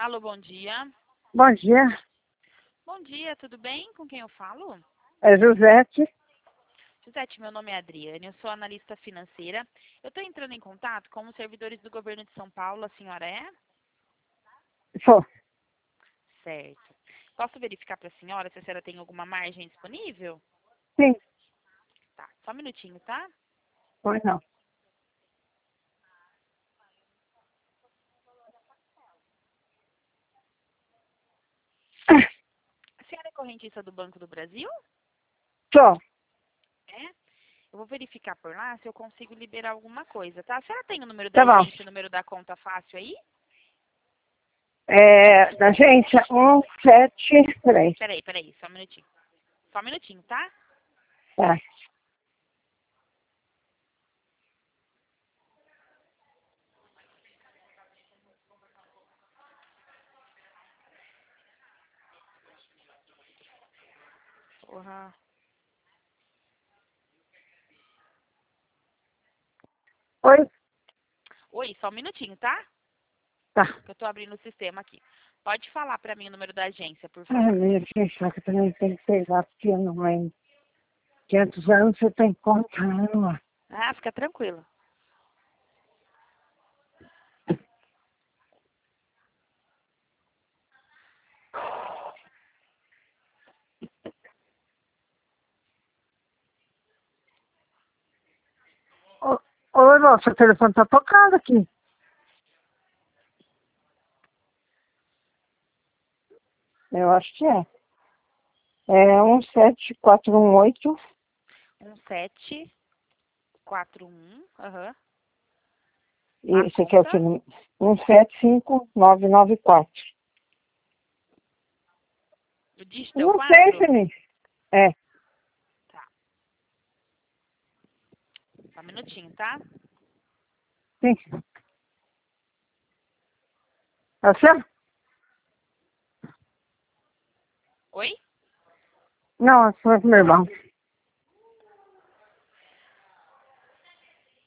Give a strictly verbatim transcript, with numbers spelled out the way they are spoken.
Alô, bom dia. Bom dia, Bom dia, tudo bem? Com quem eu falo? é Josete. Josete, meu nome é Adriane, eu sou analista financeira. Eu estou entrando em contato com os servidores do governo de São Paulo, a senhora é? Sou. Certo. Posso verificar para a senhora se a senhora tem alguma margem disponível? Sim, Tá, só um minutinho, tá? pois não. A senhora é correntista do Banco do Brasil? Sou. É? Eu vou verificar por lá se eu consigo liberar alguma coisa, tá? A senhora tem o número da Tá bom. agência, o número da conta fácil aí? É, da gente, um, sete, peraí. Peraí, peraí, só um minutinho. Só um minutinho, tá? Tá. Porra. Oi? Oi, só um minutinho, tá? Tá. Que eu tô abrindo o sistema aqui. Pode falar pra mim o número da agência, por Ai, favor. minha gente, só que também tem que pegar, porque eu não lembro. quinhentos anos você tem que contar, não é? Ah, fica tranquilo. Ô, ô, nossa, o telefone tá tocado aqui. Eu acho que é. É um sete quatro um oito, Um sete quatro um. Aham. A e esse aqui é o conta. que? um sete cinco nove nove quatro. O dígito é o Não sei, quatro? Felipe. É, Tá. Só um minutinho, tá? sim. É o seu? Oi? Não, é o meu irmão.